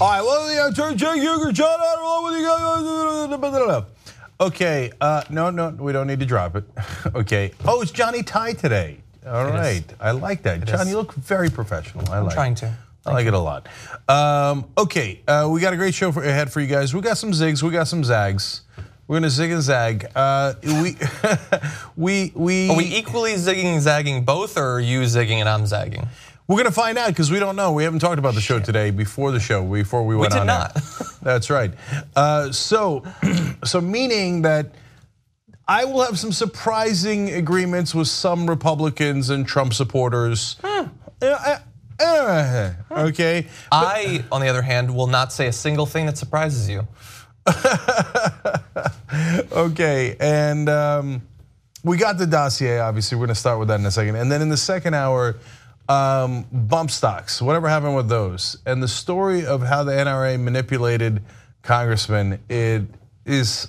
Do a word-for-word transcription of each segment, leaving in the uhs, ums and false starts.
All right, well, yeah, Jake Huger, John Adler, with you. Okay, uh, no, no, we don't need to drop it. Okay. Oh, it's Johnny Ty today. All right, I like that. John, you look very professional. I I'm like trying to. I like it a lot. Um, okay, uh, we got a great show for, ahead for you guys. We got some zigs, we got some zags. We're gonna zig and zag. Uh, we, we, we. Are we equally zigging and zagging both, or are you zigging and I'm zagging? We're gonna find out because we don't know. We haven't talked about the show today before the show, before we went we did on not. there. That's right. Uh, so, so meaning that I will have some surprising agreements with some Republicans and Trump supporters. Hmm. Uh, uh, okay. I, on the other hand, will not say a single thing that surprises you. Okay, and um, we got the dossier, obviously. We're gonna start with that in a second. And then in the second hour, um, bump stocks, whatever happened with those. And the story of how the N R A manipulated congressmen, it is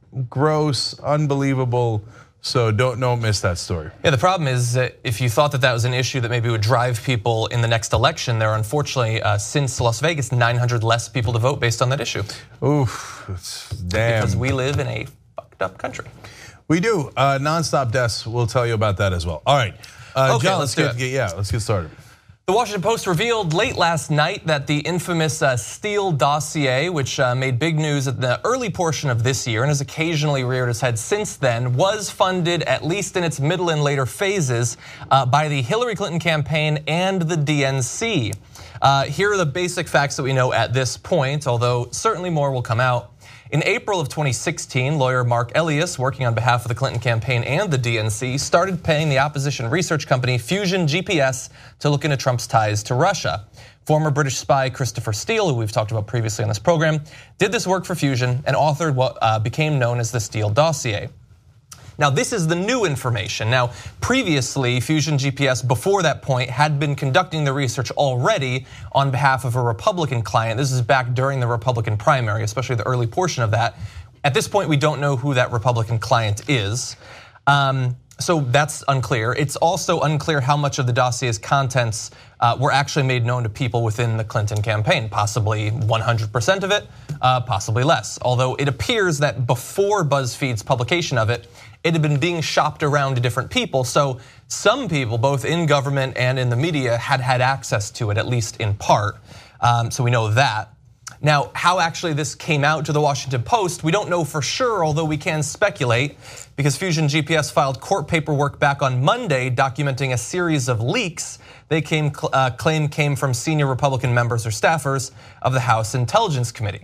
gross, unbelievable. So don't, don't miss that story. Yeah, the problem is that if you thought that that was an issue that maybe would drive people in the next election, there are unfortunately, uh, since Las Vegas, nine hundred less people to vote based on that issue. Oof, it's damn. Because we live in a fucked up country. We do. Uh, nonstop deaths, we'll tell you about that as well. All right, uh, okay, John, let's, let's do get, it. yeah, let's get started. The Washington Post revealed late last night that the infamous Steele dossier, which made big news at the early portion of this year and has occasionally reared its head since then, was funded, at least in its middle and later phases, by the Hillary Clinton campaign and the D N C. Here are the basic facts that we know at this point, although certainly more will come out. In April of twenty sixteen, lawyer Mark Elias, working on behalf of the Clinton campaign and the D N C, started paying the opposition research company Fusion G P S to look into Trump's ties to Russia. Former British spy Christopher Steele, who we've talked about previously on this program, did this work for Fusion and authored what became known as the Steele dossier. Now, this is the new information. Now, previously, Fusion G P S, before that point, had been conducting the research already on behalf of a Republican client. This is back during the Republican primary, especially the early portion of that. At this point, we don't know who that Republican client is. Um, so that's unclear. It's also unclear how much of the dossier's contents uh, were actually made known to people within the Clinton campaign. Possibly one hundred percent of it, uh, possibly less. Although it appears that before BuzzFeed's publication of it, it had been being shopped around to different people. So some people, both in government and in the media, had had access to it, at least in part. Um, so we know that. Now, how actually this came out to the Washington Post, we don't know for sure, although we can speculate, because Fusion G P S filed court paperwork back on Monday documenting a series of leaks they came, uh, claim came from senior Republican members or staffers of the House Intelligence Committee.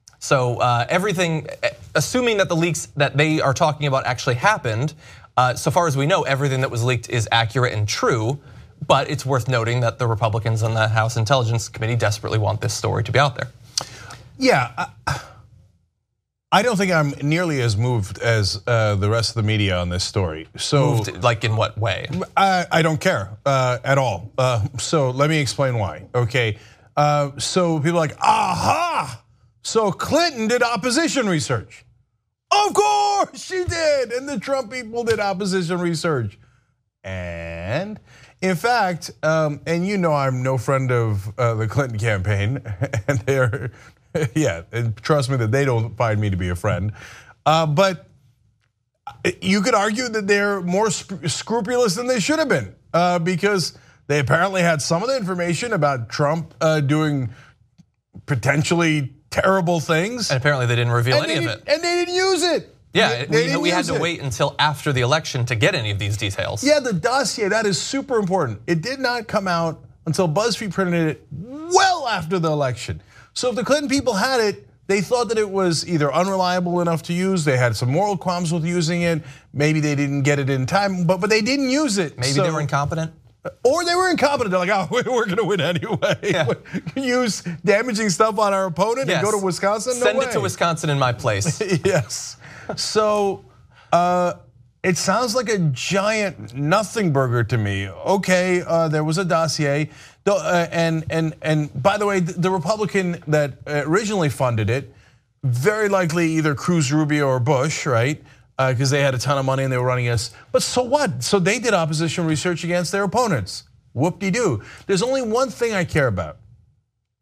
So uh, everything, assuming that the leaks that they are talking about actually happened, uh, so far as we know, everything that was leaked is accurate and true, but it's worth noting that the Republicans on the House Intelligence Committee desperately want this story to be out there. Yeah, I don't think I'm nearly as moved as uh, the rest of the media on this story. So, moved, like in what way? I, I don't care uh, at all. Uh, so let me explain why. Okay, uh, so people are like, aha! So Clinton did opposition research. Of course she did, and the Trump people did opposition research. And in fact, um, and you know I'm no friend of uh, the Clinton campaign, and they're, yeah, and trust me that they don't find me to be a friend. Uh, but you could argue that they're more scrupulous than they should have been, uh, because they apparently had some of the information about Trump uh, doing potentially terrible things. And apparently they didn't reveal and any of it. And they didn't use it. Yeah, they, we, we had to it. wait until after the election to get any of these details. Yeah, the dossier, that is super important. It did not come out until BuzzFeed printed it well after the election. So if the Clinton people had it, they thought that it was either unreliable enough to use, they had some moral qualms with using it, maybe they didn't get it in time, but, but they didn't use it. Maybe so, they were incompetent. Or they were incompetent. They're like, oh, we're going to win anyway. Yeah. Use damaging stuff on our opponent yes. and go to Wisconsin? No Send way. it to Wisconsin in my place. Yes. So uh, it sounds like a giant nothing burger to me. Okay, uh, there was a dossier. Uh, and, and, and by the way, the Republican that originally funded it, very likely either Cruz, Rubio, or Bush, right? Because uh, they had a ton of money and they were running us. But so what? So they did opposition research against their opponents. Whoop-de-doo. There's only one thing I care about.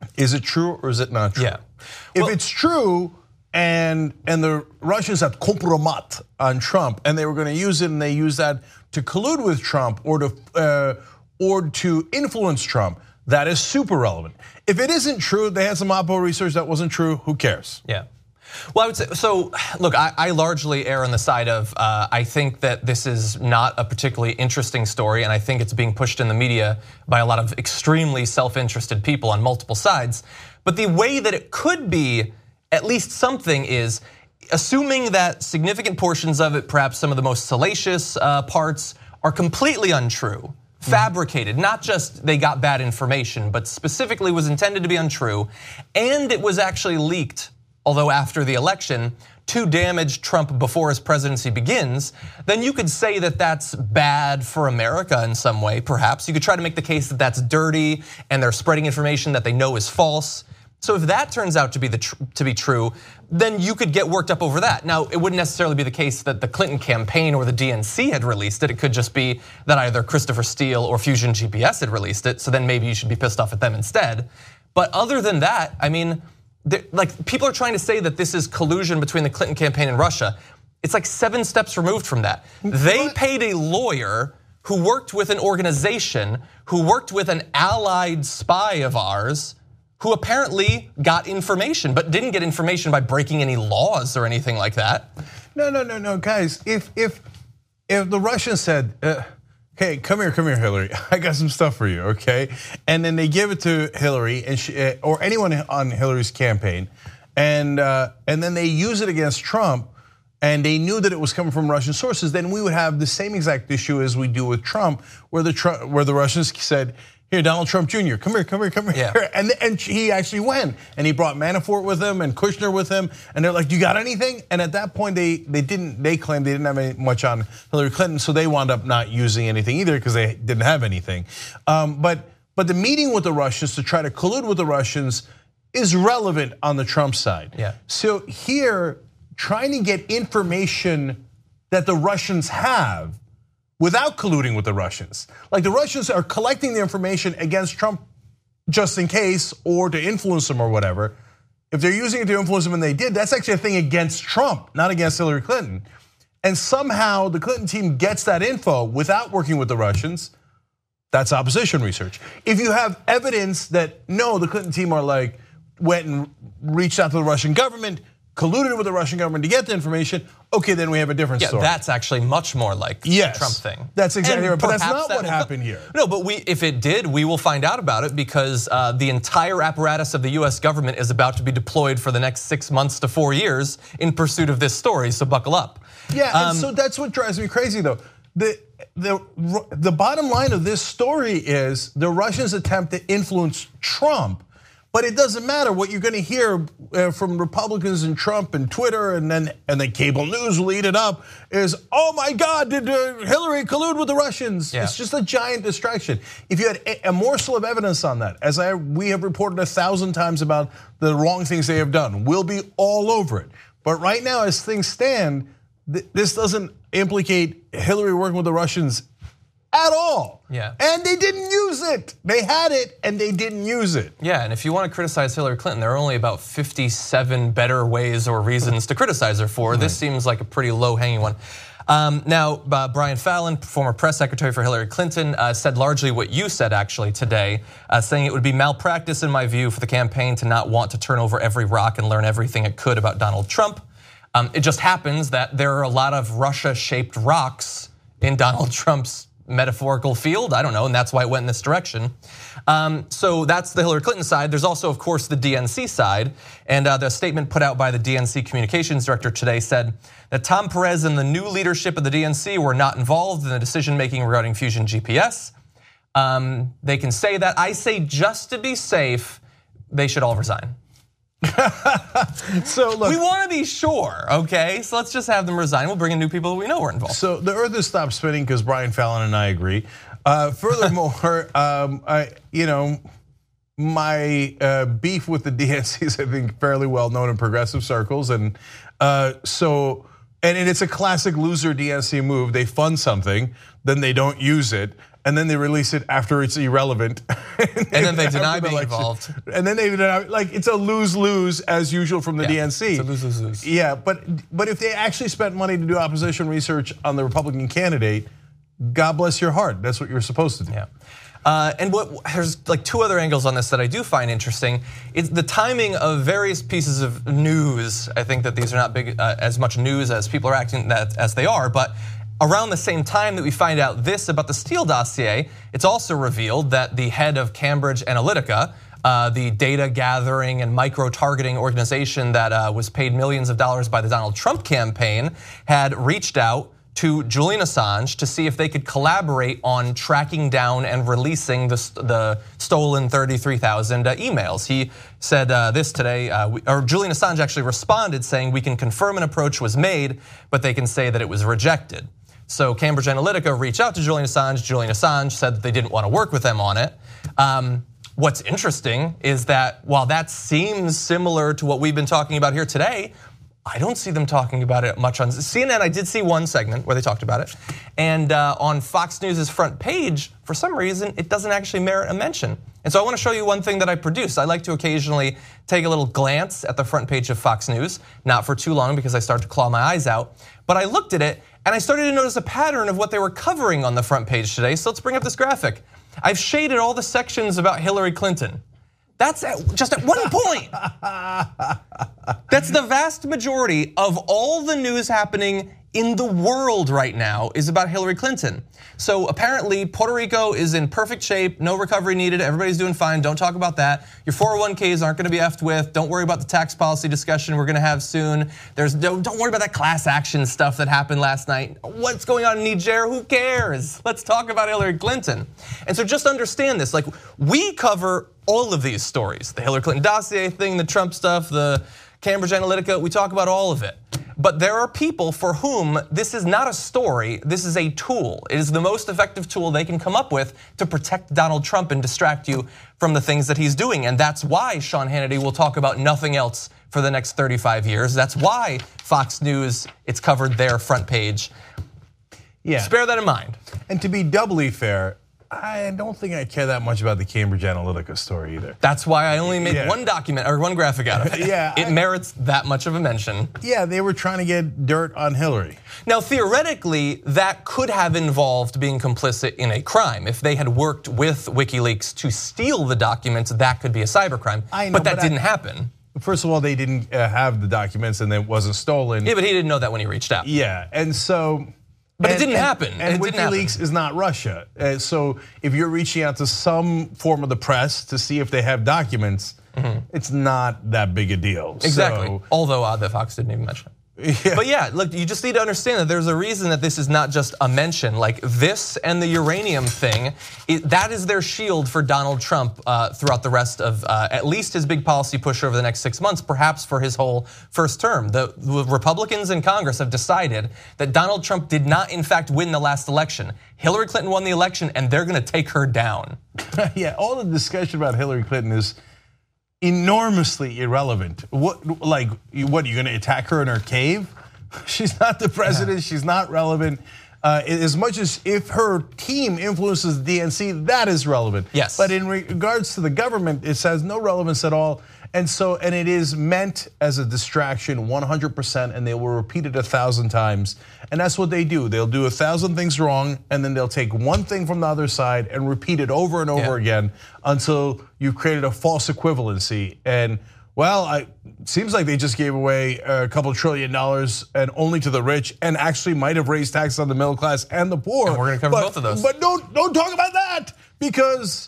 Is it true or is it not true? Yeah. If Well, it's true and and the Russians had compromat on Trump and they were going to use it and they used that to collude with Trump or to uh, or to influence Trump, that is super relevant. If it isn't true, they had some Oppo research that wasn't true, who cares? Yeah. Well, I would say, so look, I, I largely err on the side of, uh, I think that this is not a particularly interesting story, and I think it's being pushed in the media by a lot of extremely self-interested people on multiple sides. But the way that it could be at least something is, assuming that significant portions of it, perhaps some of the most salacious uh, parts, are completely untrue, fabricated, not just they got bad information, but specifically was intended to be untrue, and it was actually leaked, although after the election, to damage Trump before his presidency begins, then you could say that that's bad for America in some way, perhaps. You could try to make the case that that's dirty and they're spreading information that they know is false. So if that turns out to be the tr to be true, then you could get worked up over that. Now, it wouldn't necessarily be the case that the Clinton campaign or the D N C had released it. It could just be that either Christopher Steele or Fusion G P S had released it. So then maybe you should be pissed off at them instead. But other than that, I mean, like, people are trying to say that this is collusion between the Clinton campaign and Russia. It's like seven steps removed from that. They paid a lawyer who worked with an organization, who worked with an allied spy of ours, who apparently got information, but didn't get information by breaking any laws or anything like that. No, no, no, no, guys. If if if the Russians said, uh, "Hey, come here, come here, Hillary. I got some stuff for you," okay, and then they give it to Hillary and she, or anyone on Hillary's campaign, and uh, and then they use it against Trump, and they knew that it was coming from Russian sources, then we would have the same exact issue as we do with Trump, where the Trump, where the Russians said, "Here, Donald Trump Junior, come here, come here, come here." Yeah. And, and he actually went, and he brought Manafort with him and Kushner with him, and they're like, "You got anything?" And at that point, they they didn't. They claimed they didn't have any, much on Hillary Clinton, so they wound up not using anything either because they didn't have anything. Um, but but the meeting with the Russians to try to collude with the Russians is relevant on the Trump side. Yeah. So here, trying to get information that the Russians have without colluding with the Russians. Like, the Russians are collecting the information against Trump just in case, or to influence him or whatever. If they're using it to influence him, and they did, that's actually a thing against Trump, not against Hillary Clinton. And somehow the Clinton team gets that info without working with the Russians. That's opposition research. If you have evidence that no, the Clinton team are like, went and reached out to the Russian government, colluded with the Russian government to get the information, okay, then we have a different yeah, story. That's actually much more like yes, the Trump thing. That's exactly and right, but that's perhaps not that what will, happened here. No, but we, if it did, we will find out about it because uh, the entire apparatus of the U S government is about to be deployed for the next six months to four years in pursuit of this story, so buckle up. Yeah, um, and so that's what drives me crazy though. The, the, the bottom line of this story is the Russians attempt to influence Trump. But it doesn't matter. What you're going to hear from Republicans and Trump and Twitter, and then and then cable news will eat it up, is, oh my God, did Hillary collude with the Russians? Yeah. It's just a giant distraction. If you had a morsel of evidence on that, as I we have reported a thousand times about the wrong things they have done, we'll be all over it. But right now, as things stand, this doesn't implicate Hillary working with the Russians at all. Yeah. And they didn't use it. They had it and they didn't use it. Yeah, and if you want to criticize Hillary Clinton, there are only about fifty-seven better ways or reasons to criticize her for. Right. This seems like a pretty low-hanging one. Um, now, uh, Brian Fallon, former press secretary for Hillary Clinton, uh, said largely what you said actually today, uh, saying it would be malpractice in my view for the campaign to not want to turn over every rock and learn everything it could about Donald Trump. Um, it just happens that there are a lot of Russia-shaped rocks in Donald Trump's metaphorical field, I don't know, and that's why it went in this direction. Um, so that's the Hillary Clinton side. There's also, of course, the D N C side, and uh, the statement put out by the D N C communications director today said that Tom Perez and the new leadership of the D N C were not involved in the decision-making regarding Fusion G P S. Um, they can say that. I say just to be safe, they should all resign. So look, we want to be sure, okay? So let's just have them resign. We'll bring in new people who we know are involved. So the earth has stopped spinning because Brian Fallon and I agree. Uh, furthermore, um, I, you know, my uh, beef with the D N C is, I think, fairly well known in progressive circles, and uh, so and it's a classic loser D N C move. They fund something, then they don't use it, and then they release it after it's irrelevant. and, and then they deny being election. involved. And then they deny, like it's a lose-lose as usual from the yeah, D N C. It's a lose-lose. Yeah, but but if they actually spent money to do opposition research on the Republican candidate, God bless your heart. That's what you're supposed to do. Yeah. Uh, and what there's like two other angles on this that I do find interesting. It's the timing of various pieces of news. I think that these are not big uh, as much news as people are acting that as they are, but around the same time that we find out this about the Steele dossier, it's also revealed that the head of Cambridge Analytica, uh, the data gathering and micro-targeting organization that uh, was paid millions of dollars by the Donald Trump campaign, had reached out to Julian Assange to see if they could collaborate on tracking down and releasing the, the stolen thirty-three thousand emails. He said uh, this today, uh, or Julian Assange actually responded saying, we can confirm an approach was made, but they can say that it was rejected. So Cambridge Analytica reached out to Julian Assange. Julian Assange said that they didn't want to work with them on it. Um, what's interesting is that while that seems similar to what we've been talking about here today, I don't see them talking about it much on C N N. I did see one segment where they talked about it. And uh, on Fox News' front page, for some reason, it doesn't actually merit a mention. And so I want to show you one thing that I produced. I like to occasionally take a little glance at the front page of Fox News, not for too long because I start to claw my eyes out. But I looked at it and I started to notice a pattern of what they were covering on the front page today. So let's bring up this graphic. I've shaded all the sections about Hillary Clinton. That's at, just at one point. That's the vast majority of all the news happening in the world right now is about Hillary Clinton. So apparently Puerto Rico is in perfect shape, no recovery needed, everybody's doing fine, don't talk about that. Your four oh one Ks aren't gonna be effed with, don't worry about the tax policy discussion we're gonna have soon. There's don't, don't worry about that class action stuff that happened last night. What's going on in Niger, who cares? Let's talk about Hillary Clinton. And so just understand this, like we cover all of these stories, the Hillary Clinton dossier thing, the Trump stuff, the Cambridge Analytica, we talk about all of it. But there are people for whom this is not a story, this is a tool. It is the most effective tool they can come up with to protect Donald Trump and distract you from the things that he's doing. And that's why Sean Hannity will talk about nothing else for the next thirty-five years. That's why Fox News, it's covered their front page. Yeah. Just bear that in mind. And to be doubly fair, I don't think I care that much about the Cambridge Analytica story either. That's why I only made yeah. one document or one graphic out of it. yeah, it I, merits that much of a mention. Yeah, they were trying to get dirt on Hillary. Now, theoretically, that could have involved being complicit in a crime. If they had worked with WikiLeaks to steal the documents, that could be a cybercrime. I know, but that but didn't I, happen. First of all, they didn't have the documents and it wasn't stolen. Yeah, but he didn't know that when he reached out. Yeah, and so. But and, it didn't and, happen. And it WikiLeaks is not Russia. Uh, so if you're reaching out to some form of the press to see if they have documents, mm-hmm. it's not that big a deal. Exactly. So, although odd that Fox didn't even mention it. Yeah. But yeah, look, you just need to understand that there's a reason that this is not just a mention. Like this and the uranium thing, it, that is their shield for Donald Trump uh, throughout the rest of uh, at least his big policy push over the next six months, perhaps for his whole first term. The, the Republicans in Congress have decided that Donald Trump did not in fact win the last election. Hillary Clinton won the election and they're gonna take her down. Yeah, all the discussion about Hillary Clinton is enormously irrelevant. What, like, what, are you gonna attack her in her cave? She's not the president, yeah. she's not relevant. Uh, as much as if her team influences the D N C, that is relevant. Yes. But in regards to the government, it has no relevance at all. And so, and it is meant as a distraction one hundred percent, and they will repeat it a thousand times. And that's what they do. They'll do a thousand things wrong, and then they'll take one thing from the other side and repeat it over and over yeah. again until you've created a false equivalency. And well, it seems like they just gave away a couple trillion dollars and only to the rich, and actually might have raised taxes on the middle class and the poor. And we're gonna cover but, both of those. But don't don't talk about that because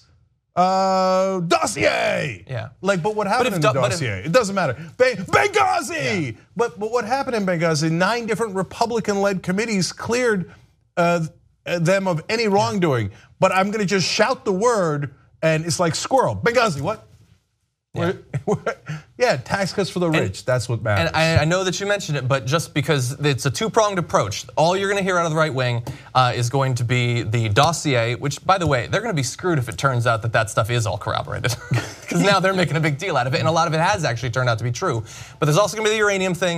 uh, dossier. Yeah. Like, but what happened but in the dossier? If, it doesn't matter. Benghazi. Yeah. But but what happened in Benghazi? Nine different Republican-led committees cleared uh, them of any wrongdoing. Yeah. But I'm gonna just shout the word, and it's like squirrel. Benghazi. What? Yeah. yeah, tax cuts for the rich, and, that's what matters. And I know that you mentioned it, but just because it's a two-pronged approach, all you're gonna hear out of the right wing uh, is going to be the dossier, which by the way, they're gonna be screwed if it turns out that that stuff is all corroborated. Because now they're making a big deal out of it, and a lot of it has actually turned out to be true. But there's also gonna be the uranium thing.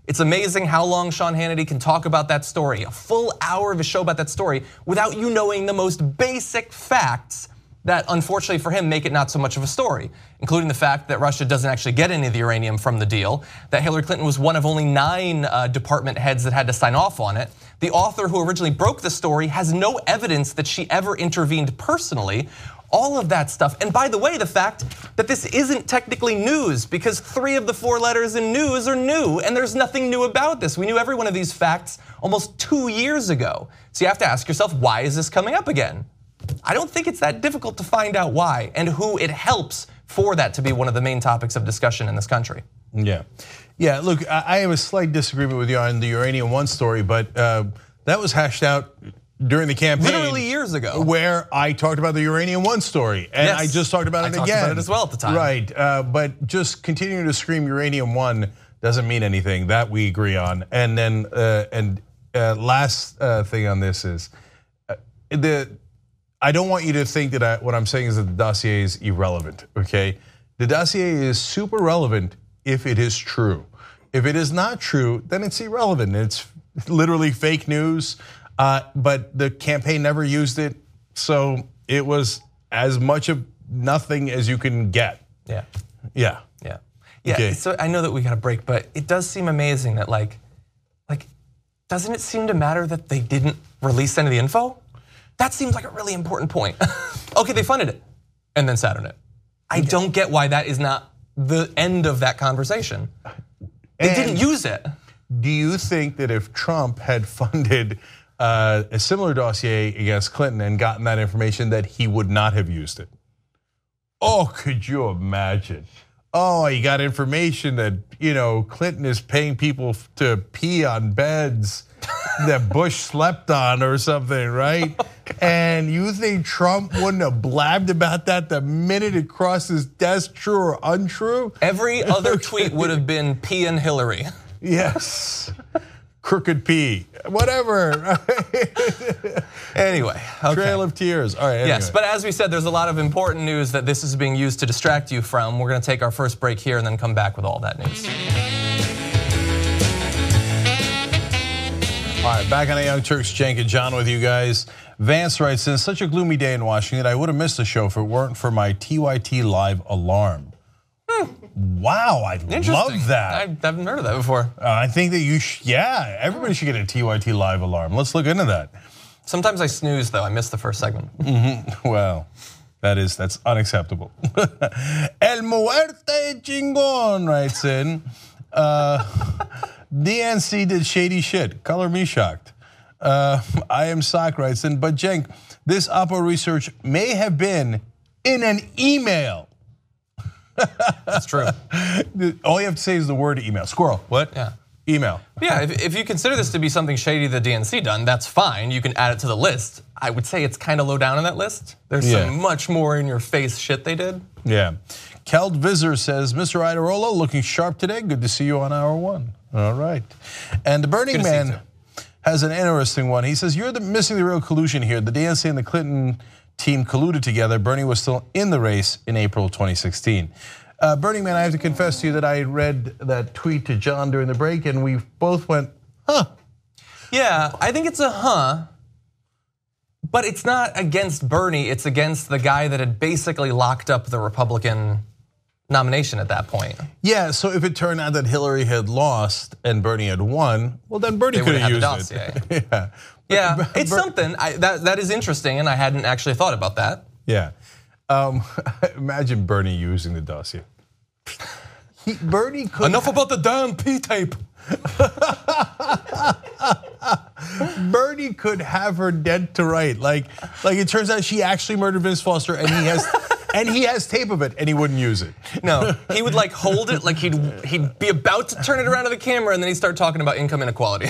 It's amazing how long Sean Hannity can talk about that story, a full hour of a show about that story, without you knowing the most basic facts that, unfortunately for him, make it not so much of a story, including the fact that Russia doesn't actually get any of the uranium from the deal, that Hillary Clinton was one of only nine uh, department heads that had to sign off on it. The author who originally broke the story has no evidence that she ever intervened personally. All of that stuff. And by the way, the fact that this isn't technically news, because three of the four letters in news are new, and there's nothing new about this. We knew every one of these facts almost two years ago. So you have to ask yourself, why is this coming up again? I don't think it's that difficult to find out why and who it helps for that to be one of the main topics of discussion in this country. Yeah, yeah. Look, I have a slight disagreement with you on the Uranium One story, but uh, that was hashed out during the campaign, literally years ago, where I talked about the Uranium One story, and yes, I just talked about I it talked again. about it as well at the time, right? Uh, but just continuing to scream Uranium One doesn't mean anything. That we agree on. And then, uh, and uh, last uh, thing on this is uh, the. I don't want you to think that I, what I'm saying is that the dossier is irrelevant, okay? The dossier is super relevant if it is true. If it is not true, then it's irrelevant. It's literally fake news, uh, but the campaign never used it, so it was as much of nothing as you can get. Yeah. Yeah. Yeah. Yeah, okay. So I know that we got a break, but it does seem amazing that like, like, doesn't it seem to matter that they didn't release any of the info? That seems like a really important point. Okay, they funded it and then sat on it. I don't get why that is not the end of that conversation. They and didn't use it. Do you think that if Trump had funded uh, a similar dossier against Clinton and gotten that information, that he would not have used it? Oh, could you imagine? Oh, he got information that, you know, Clinton is paying people to pee on beds that Bush slept on or something, right? Oh, and you think Trump wouldn't have blabbed about that the minute it crossed his desk, true or untrue? Every other tweet would have been P and Hillary. Yes, crooked P, whatever. Anyway, okay. Trail of tears. All right. Anyway. Yes, but as we said, there's a lot of important news that this is being used to distract you from. We're going to take our first break here and then come back with all that news. All right, back on the Young Turks, Cenk and John with you guys. Vance writes, "It's such a gloomy day in Washington, I would have missed the show if it weren't for my T Y T live alarm." Hmm. Wow, I love that. I haven't heard of that before. Uh, I think that you, sh yeah, everybody should get a T Y T live alarm. Let's look into that. Sometimes I snooze though. I missed the first segment. Mm-hmm. Well, that is that's unacceptable. El Muerte Chingon writes in. Uh, D N C did shady shit. Color me shocked. Uh, I am Sock writes in, but Cenk, this Oppo research may have been in an email. That's true. All you have to say is the word email. Squirrel. What? Yeah. Email. Yeah, if, if you consider this to be something shady the D N C done, that's fine. You can add it to the list. I would say it's kind of low down on that list. There's yeah. some much more in your face shit they did. Yeah. Keld Visor says, Mister Idarolo, looking sharp today. Good to see you on hour one. All right. And the Burning Man has an interesting one. He says, you're the, missing the real collusion here. The D N C and the Clinton team colluded together. Bernie was still in the race in April twenty sixteen. Uh, Burning Man, I have to confess to you that I read that tweet to John during the break, and we both went, huh. Yeah, I think it's a huh. But it's not against Bernie, it's against the guy that had basically locked up the Republican nomination at that point. Yeah, so if it turned out that Hillary had lost and Bernie had won, well then Bernie could have used it. yeah, yeah, it's something, I, that, that is interesting and I hadn't actually thought about that. Yeah, um, imagine Bernie using the dossier. He, Bernie could- Enough about the damn P-tape. Bernie could have her dead to right. Like, like it turns out she actually murdered Vince Foster, and he has, and he has tape of it, and he wouldn't use it. No, he would like hold it, like he'd he'd be about to turn it around to the camera, and then he'd start talking about income inequality.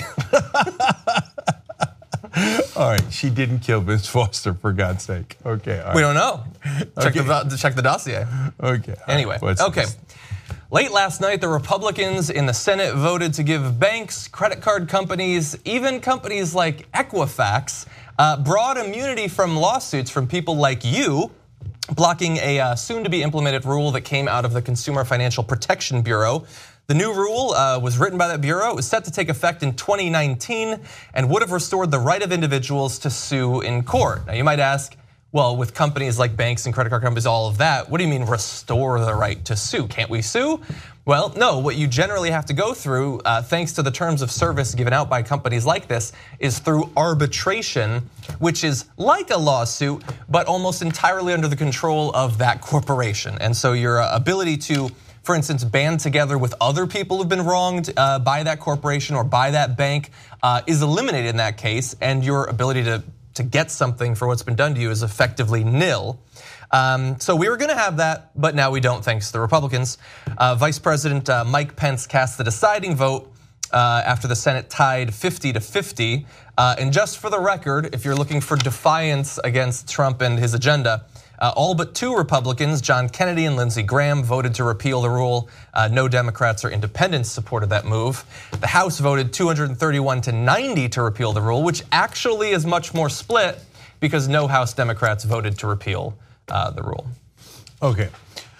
All right, she didn't kill Vince Foster, for God's sake. Okay, all right. We don't know. Check okay. the check the dossier. Okay. Anyway, right, okay. This? Late last night, the Republicans in the Senate voted to give banks, credit card companies, even companies like Equifax, uh, broad immunity from lawsuits from people like you, blocking a uh, soon-to-be-implemented rule that came out of the Consumer Financial Protection Bureau The new rule uh, was written by that bureau. It was set to take effect in twenty nineteen and would have restored the right of individuals to sue in court. Now you might ask, well, with companies like banks and credit card companies, all of that, what do you mean restore the right to sue? Can't we sue? Well, no, what you generally have to go through, uh, thanks to the terms of service given out by companies like this, is through arbitration, which is like a lawsuit, but almost entirely under the control of that corporation. And so your ability to, for instance, band together with other people who've been wronged uh, by that corporation or by that bank uh, is eliminated in that case, and your ability to, to get something for what's been done to you is effectively nil. Um, so we were going to have that, but now we don't, thanks to the Republicans. Uh, Vice President uh, Mike Pence cast the deciding vote uh, after the Senate tied fifty to fifty. Uh, and just for the record, if you're looking for defiance against Trump and his agenda, Uh, all but two Republicans, John Kennedy and Lindsey Graham, voted to repeal the rule. Uh, no Democrats or independents supported that move. The House voted two hundred thirty-one to ninety to repeal the rule, which actually is much more split because no House Democrats voted to repeal uh, the rule. Okay,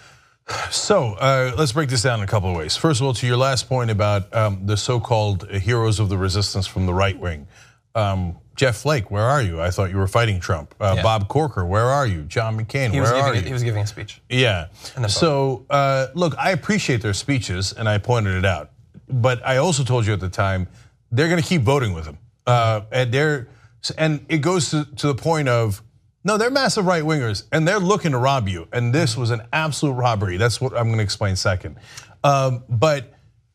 so uh, let's break this down in a couple of ways. First of all, to your last point about um, the so-called heroes of the resistance from the right wing. Um, Jeff Flake, where are you? I thought you were fighting Trump. Uh, yeah. Bob Corker, where are you? John McCain, he where are you? He was giving a speech. Yeah. So uh, look, I appreciate their speeches, and I pointed it out. But I also told you at the time they're going to keep voting with him, uh, and they're and it goes to, to the point of no, they're massive right wingers, and they're looking to rob you. And this was an absolute robbery. That's what I'm going to explain second. Um, but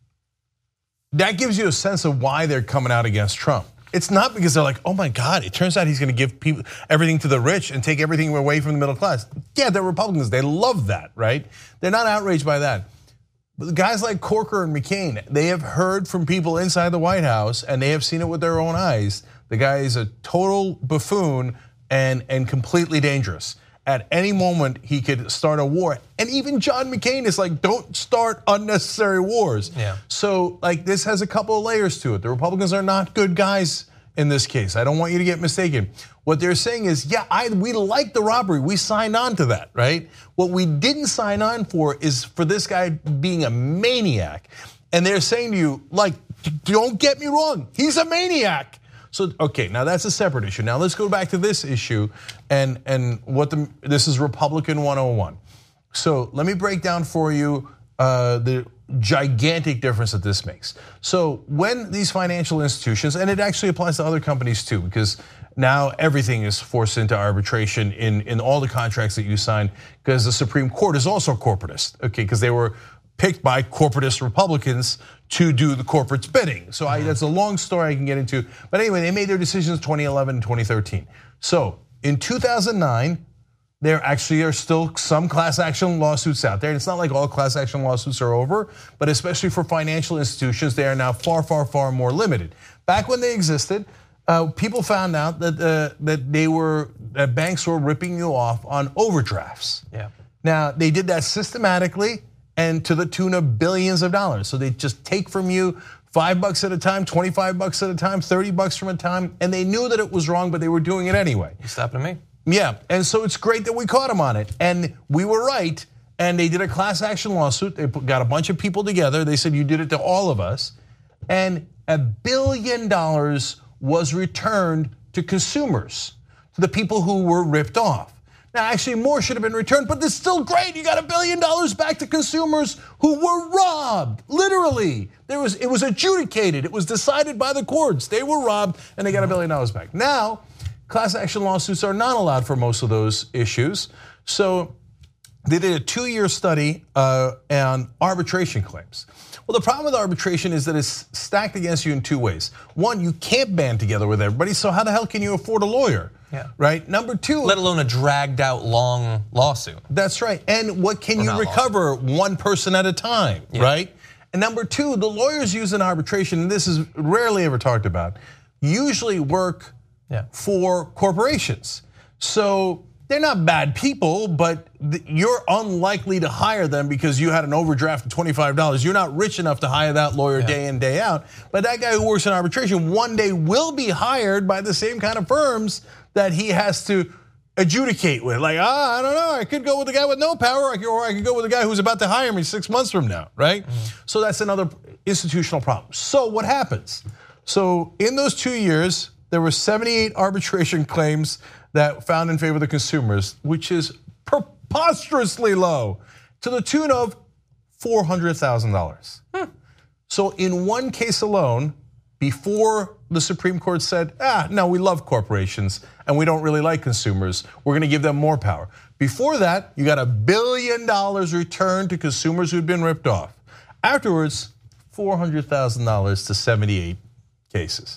that gives you a sense of why they're coming out against Trump. It's not because they're like, oh my God, it turns out he's going to give people everything to the rich and take everything away from the middle class. Yeah, they're Republicans, they love that, right? They're not outraged by that. But guys like Corker and McCain, they have heard from people inside the White House and they have seen it with their own eyes. The guy is a total buffoon and, and completely dangerous. At any moment, he could start a war. And even John McCain is like, don't start unnecessary wars. Yeah. So like this has a couple of layers to it. The Republicans are not good guys in this case. I don't want you to get mistaken. What they're saying is, yeah, I, we like the robbery. We signed on to that, right? What we didn't sign on for is for this guy being a maniac. And they're saying to you, like, don't get me wrong, he's a maniac. So, okay, now that's a separate issue. Now let's go back to this issue and, and what the, this is Republican one oh one. So let me break down for you uh, the gigantic difference that this makes. So when these financial institutions, and it actually applies to other companies too, because now everything is forced into arbitration in, in all the contracts that you sign, because the Supreme Court is also corporatist, okay, because they were picked by corporatist Republicans to do the corporate's bidding. So I, that's a long story I can get into. But anyway, they made their decisions twenty eleven and twenty thirteen. So in two thousand nine, there actually are still some class action lawsuits out there. And it's not like all class action lawsuits are over, but especially for financial institutions, they are now far, far, far more limited. Back when they existed, uh, people found out that uh, that they were that banks were ripping you off on overdrafts. Yeah. Now they did that systematically and to the tune of billions of dollars. So they just take from you five bucks at a time, twenty-five bucks at a time, thirty bucks from a time, and they knew that it was wrong, but they were doing it anyway. It's happened to me. Yeah, and so it's great that we caught them on it, and we were right. And they did a class action lawsuit. They got a bunch of people together. They said you did it to all of us, and a billion dollars was returned to consumers, to the people who were ripped off. Now, actually, more should have been returned, but it's still great. You got a billion dollars back to consumers who were robbed. Literally, there was it was adjudicated. It was decided by the courts. They were robbed, and they got a billion dollars back. Now, class action lawsuits are not allowed for most of those issues. So they did a two-year study uh, on arbitration claims. Well, the problem with arbitration is that it's stacked against you in two ways. One, you can't band together with everybody, so how the hell can you afford a lawyer? Yeah. Right? Number two. Let alone a dragged out long lawsuit. That's right. And what can or you recover lawsuit. One person at a time, yeah. Right? And number two, the lawyers used in arbitration, and this is rarely ever talked about, usually work yeah. for corporations. So they're not bad people, but you're unlikely to hire them because you had an overdraft of twenty-five dollars. You're not rich enough to hire that lawyer yeah. day in, day out. But that guy who works in arbitration one day will be hired by the same kind of firms that he has to adjudicate with. Like, ah, I don't know, I could go with the guy with no power, or I could go with the guy who's about to hire me six months from now, right? Mm-hmm. So that's another institutional problem. So what happens? So in those two years, there were seventy-eight arbitration claims that found in favor of the consumers, which is preposterously low, to the tune of four hundred thousand dollars. Hmm. So in one case alone, before the Supreme Court said, ah, no, we love corporations and we don't really like consumers, we're gonna give them more power. Before that, you got a billion dollars returned to consumers who'd been ripped off. Afterwards, four hundred thousand dollars to seventy-eight cases.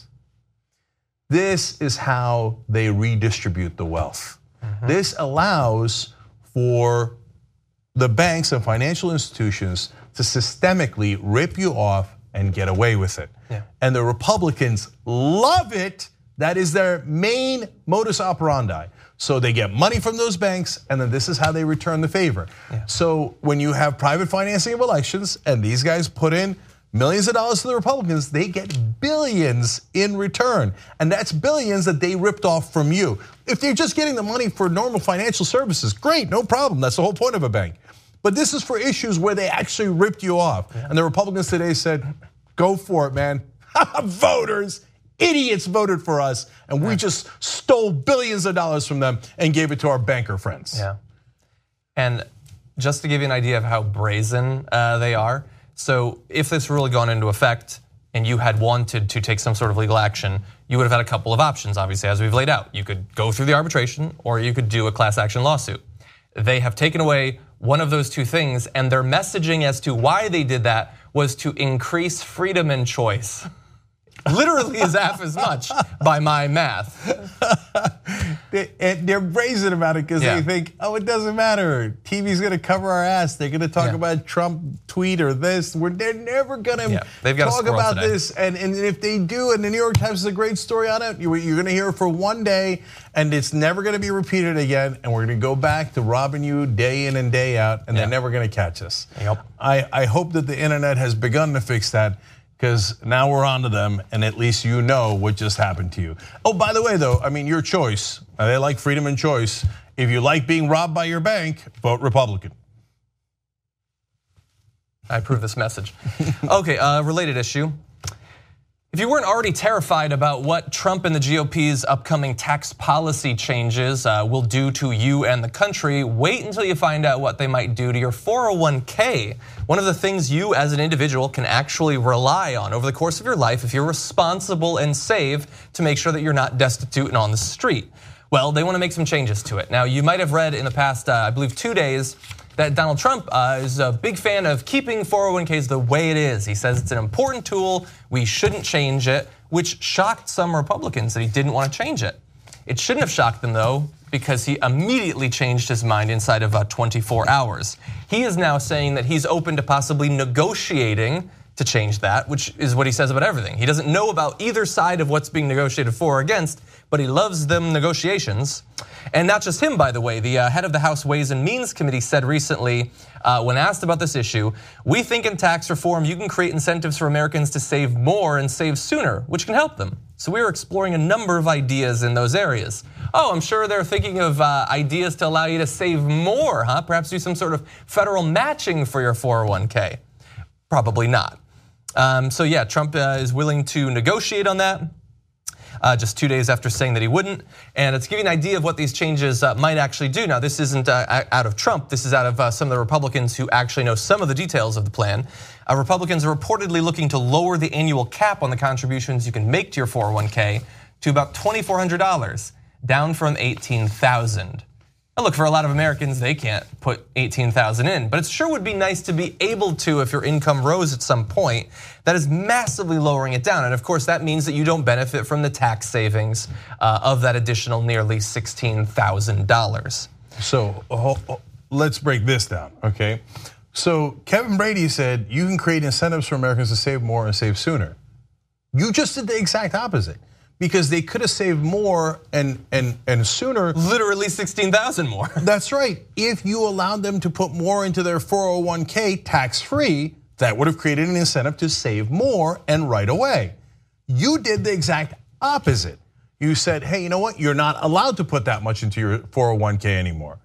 This is how they redistribute the wealth. Mm-hmm. This allows for the banks and financial institutions to systemically rip you off and get away with it. Yeah. And the Republicans love it. That is their main modus operandi. So they get money from those banks, and then this is how they return the favor. Yeah. So when you have private financing of elections, and these guys put in millions of dollars to the Republicans, they get billions in return. And that's billions that they ripped off from you. If they're just getting the money for normal financial services, great, no problem. That's the whole point of a bank. But this is for issues where they actually ripped you off. Yeah. And the Republicans today said, go for it, man. Voters, idiots voted for us, and we just stole billions of dollars from them and gave it to our banker friends. Yeah. And just to give you an idea of how brazen uh, they are, so if this rule had gone into effect and you had wanted to take some sort of legal action, you would have had a couple of options, obviously, as we've laid out. You could go through the arbitration, or you could do a class action lawsuit. They have taken away one of those two things, and their messaging as to why they did that was to increase freedom and choice. Literally is half as much by my math. They're brazen about it because yeah. they think, oh, it doesn't matter. T V's gonna cover our ass. They're gonna talk yeah. about Trump tweet or this. They're never gonna yeah. talk about today. this. And, and if they do, and the New York Times is a great story on it, you're gonna hear it for one day, and it's never gonna be repeated again. And we're gonna go back to robbing you day in and day out, and yeah. they're never gonna catch us. Yep. I, I hope that the internet has begun to fix that, because now we're on to them, and at least you know what just happened to you. Oh, by the way, though, I mean, your choice. They like freedom and choice. If you like being robbed by your bank, vote Republican. I approve this message. Okay, uh, related issue. If you weren't already terrified about what Trump and the G O P's upcoming tax policy changes uh, will do to you and the country, wait until you find out what they might do to your four oh one K. One of the things you as an individual can actually rely on over the course of your life if you're responsible and save to make sure that you're not destitute and on the street. Well, they want to make some changes to it. Now, you might have read in the past, uh, I believe, two days, that Donald Trump uh, is a big fan of keeping four oh one Ks the way it is. He says it's an important tool, we shouldn't change it, which shocked some Republicans that he didn't want to change it. It shouldn't have shocked them, though, because he immediately changed his mind inside of uh, twenty-four hours. He is now saying that he's open to possibly negotiating to change that, which is what he says about everything. He doesn't know about either side of what's being negotiated for or against, but he loves them negotiations. And not just him, by the way. The head of the House Ways and Means Committee said recently, uh, when asked about this issue, we think in tax reform you can create incentives for Americans to save more and save sooner, which can help them. So we are exploring a number of ideas in those areas. Oh, I'm sure they're thinking of uh, ideas to allow you to save more, huh? Perhaps do some sort of federal matching for your four oh one K. Probably not. Um, so yeah, Trump uh, is willing to negotiate on that. Uh, just two days after saying that he wouldn't. And it's giving an idea of what these changes uh, might actually do. Now, this isn't uh, out of Trump. This is out of uh, some of the Republicans who actually know some of the details of the plan. Uh, Republicans are reportedly looking to lower the annual cap on the contributions you can make to your four oh one K to about twenty-four hundred dollars, down from eighteen thousand dollars. Now look, for a lot of Americans, they can't put eighteen thousand dollars in, but it sure would be nice to be able to if your income rose at some point. That is massively lowering it down, and of course that means that you don't benefit from the tax savings uh, of that additional nearly sixteen thousand dollars. So let's break this down, okay? So Kevin Brady said you can create incentives for Americans to save more and save sooner. You just did the exact opposite. Because they could have saved more and and and sooner. Literally sixteen thousand more. That's right. If you allowed them to put more into their four oh one K tax-free, that would have created an incentive to save more and right away. You did the exact opposite. you said, hey, you know what? You're not allowed to put that much into your four oh one K anymore.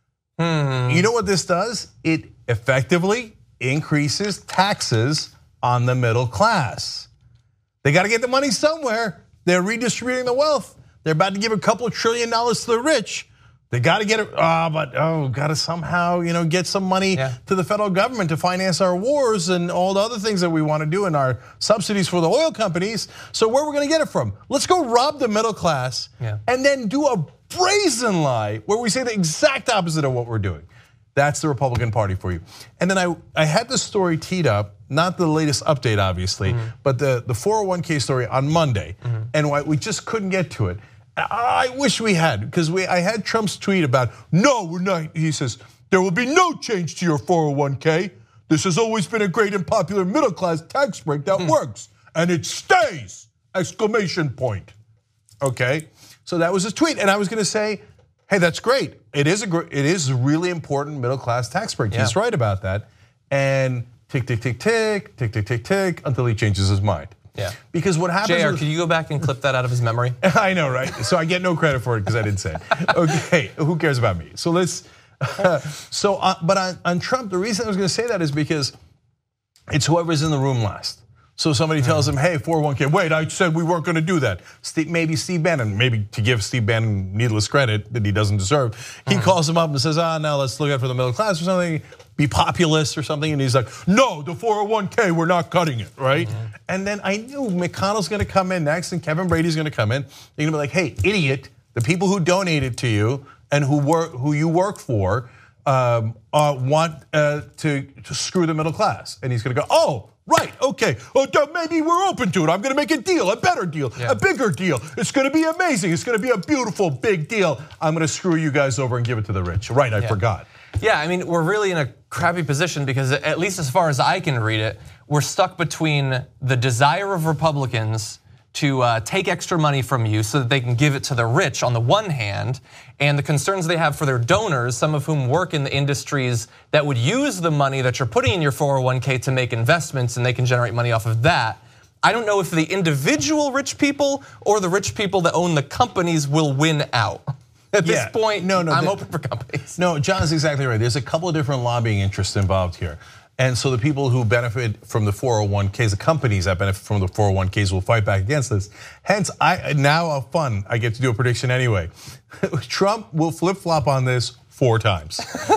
Hmm. You know what this does? It effectively increases taxes on the middle class. They got to get the money somewhere. They're redistributing the wealth. They're about to give a couple of trillion dollars to the rich. They got to get it, oh, but oh, got to somehow, you know, get some money yeah. to the federal government to finance our wars and all the other things that we want to do in our subsidies for the oil companies. So where are we going to get it from? Let's go rob the middle class yeah. and then do a brazen lie where we say the exact opposite of what we're doing. That's the Republican Party for you. And then I, I had this story teed up, not the latest update, obviously, mm-hmm. but the, the four oh one K story on Monday, mm-hmm. and we just couldn't get to it. I wish we had, because we I had Trump's tweet about, no, we're not. He says, there will be no change to your four oh one K. This has always been a great and popular middle class tax break that mm. works, and it stays, exclamation point. Okay, so that was his tweet, and I was gonna say, hey, that's great. It is a it is a really important middle class tax break. Yeah. He's right about that. And tick, tick, tick, tick, tick, tick, tick, tick, until he changes his mind. Yeah. Because what happens J R, could you go back and clip that out of his memory? I know, right? So I get no credit for it because I didn't say it. Okay, who cares about me? So let's, uh, so, uh, but on, on Trump, the reason I was gonna say that is because it's whoever's in the room last. So somebody tells him, hey, four oh one K, wait, I said we weren't gonna do that. Steve, maybe Steve Bannon, maybe to give Steve Bannon needless credit that he doesn't deserve, he mm-hmm. calls him up and says, ah, now let's look out for the middle class or something, be populist or something, and he's like, no, the four oh one K, we're not cutting it, right? Mm-hmm. And then I knew McConnell's gonna come in next and Kevin Brady's gonna come in. They're gonna be like, hey, idiot, the people who donated to you and who work, who you work for um, uh, want uh, to, to screw the middle class. And he's gonna go, oh, right, okay, oh, maybe we're open to it. I'm gonna make a deal, a better deal, yeah. a bigger deal. It's gonna be amazing, it's gonna be a beautiful big deal. I'm gonna screw you guys over and give it to the rich. Right, I yeah. forgot. Yeah, I mean, we're really in a crappy position because at least as far as I can read it, we're stuck between the desire of Republicans to uh, take extra money from you so that they can give it to the rich on the one hand, and the concerns they have for their donors, some of whom work in the industries that would use the money that you're putting in your four oh one K to make investments and they can generate money off of that. I don't know if the individual rich people or the rich people that own the companies will win out. At this yeah. point, no, no, I'm the, open for companies. No, John's exactly right. There's a couple of different lobbying interests involved here. And so the people who benefit from the four oh one Ks, the companies that benefit from the four oh one Ks will fight back against this. Hence, I now fun, I get to do a prediction anyway. Trump will flip-flop on this four times.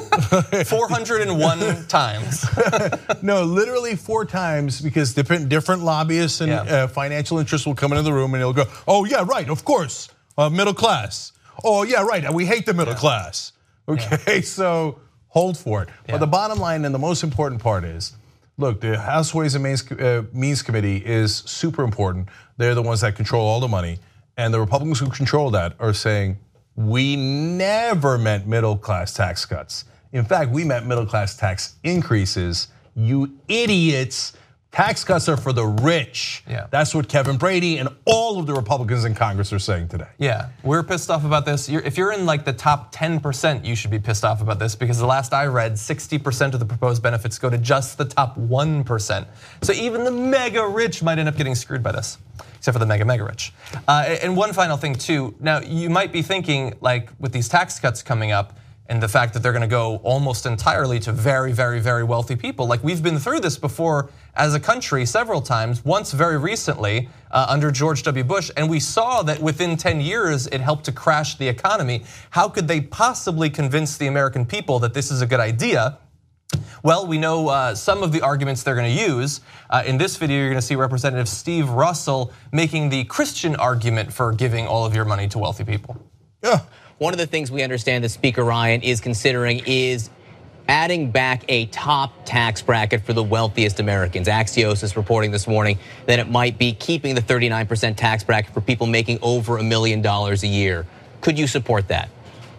four hundred one times. No, literally four times because different, different lobbyists and yeah. uh, financial interests will come into the room and he'll go, oh yeah, right, of course, uh, middle class. Oh yeah, right, we hate the middle yeah. class. Okay, yeah. so hold for it. Yeah. But the bottom line and the most important part is, look, the House Ways and Means, uh, Means Committee is super important. They're the ones that control all the money. And the Republicans who control that are saying, we never meant middle class tax cuts. In fact, we meant middle class tax increases. You idiots. Tax cuts are for the rich. Yeah. That's what Kevin Brady and all of the Republicans in Congress are saying today. Yeah, we're pissed off about this. You're, if you're in like the top ten percent, you should be pissed off about this because the last I read, sixty percent of the proposed benefits go to just the top one percent. So even the mega rich might end up getting screwed by this, except for the mega, mega rich. Uh, and one final thing too, now you might be thinking like with these tax cuts coming up, and the fact that they're gonna go almost entirely to very, very, very wealthy people. Like we've been through this before as a country several times, once very recently uh, under George W. Bush, and we saw that within ten years it helped to crash the economy. How could they possibly convince the American people that this is a good idea? Well, we know uh, some of the arguments they're gonna use. Uh, in this video, you're gonna see Representative Steve Russell making the Christian argument for giving all of your money to wealthy people. Yeah. One of the things we understand that Speaker Ryan is considering is adding back a top tax bracket for the wealthiest Americans. Axios is reporting this morning that it might be keeping the thirty-nine percent tax bracket for people making over a million dollars a year. Could you support that?